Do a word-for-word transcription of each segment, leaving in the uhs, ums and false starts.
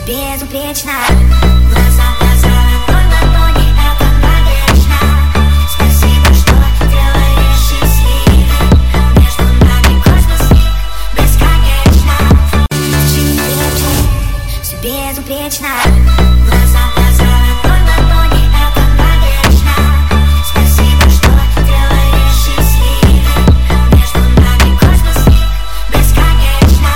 безупречно. Глаза в глаза, ладонь в ладони, это навечно. Спасибо, что делаешь счастливым. Между нами космос бесконечно. Все безупречно. Глаза в глаза, ладонь в ладони, это навечно. Спасибо, что делаешь счастливым. Между нами космос бесконечно.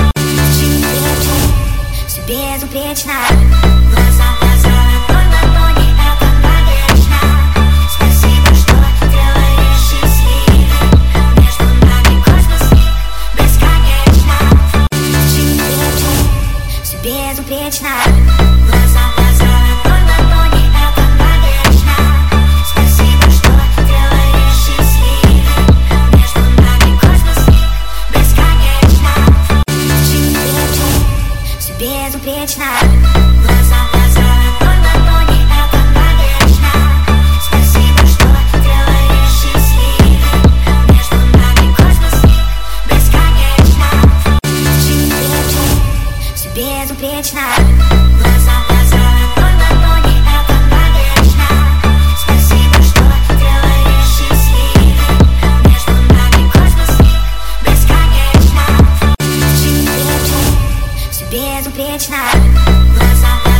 Все безупречно. Глаза в глаза, ладонь в ладони, это навечно. Спасибо, что делаешь счастливым. Между нами космос бесконечно. Все безупречно. Глаза в глаза, ладонь в ладони, это навечно. Спасибо, что делаешь счастливым. Между нами космос бесконечно. Все безупречно. Глаза в глаза, ладонь в ладони, это навечно. Спасибо, что делаешь счастливым. Между нами космос бесконечно. Все безупречно. Глаза в глаза, ладонь в ладони, это навечно. Спасибо, что делаешь счастливым. Между нами космос бесконечно. Все безупречно. Глаза в глаза.